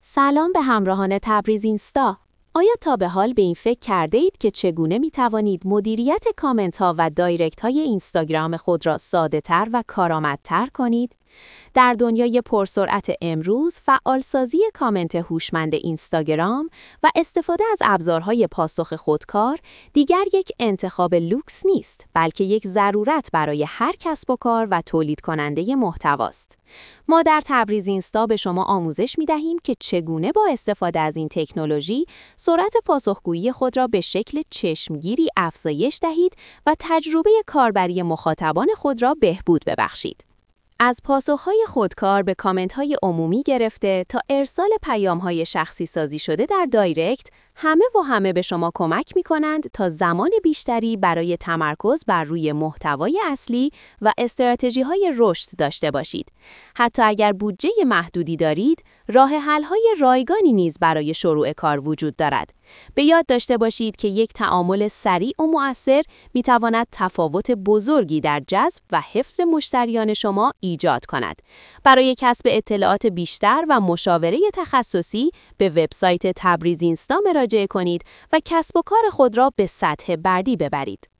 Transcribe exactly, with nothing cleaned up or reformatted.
سلام به همراهان تبریز اینستا. آیا تا به حال به این فکر کرده اید که چگونه می توانید مدیریت کامنت ها و دایرکت های اینستاگرام خود را ساده تر و کارآمدتر کنید؟ در دنیای پرسرعت امروز، فعالسازی کامنت هوشمند اینستاگرام و استفاده از ابزارهای پاسخ خودکار دیگر یک انتخاب لوکس نیست، بلکه یک ضرورت برای هر کسب و کار و تولید کننده محتواست. ما در تبریز اینستا به شما آموزش می‌دهیم که چگونه با استفاده از این تکنولوژی سرعت پاسخگویی خود را به شکل چشمگیری افزایش دهید و تجربه کاربری مخاطبان خود را بهبود ببخشید. از پاسخهای خودکار به کامنت‌های عمومی گرفته تا ارسال پیام‌های شخصی سازی شده در دایرکت، همه و همه به شما کمک می‌کنند تا زمان بیشتری برای تمرکز بر روی محتوای اصلی و استراتژی‌های رشد داشته باشید. حتی اگر بودجه محدودی دارید، راه حل‌های رایگانی نیز برای شروع کار وجود دارد. به یاد داشته باشید که یک تعامل سریع و مؤثر می‌تواند تفاوت بزرگی در جذب و حفظ مشتریان شما ایجاد کند. برای کسب اطلاعات بیشتر و مشاوره تخصصی به وبسایت تبریز اینستا مراجعه کنید و کسب و کار خود را به سطح بعدی ببرید.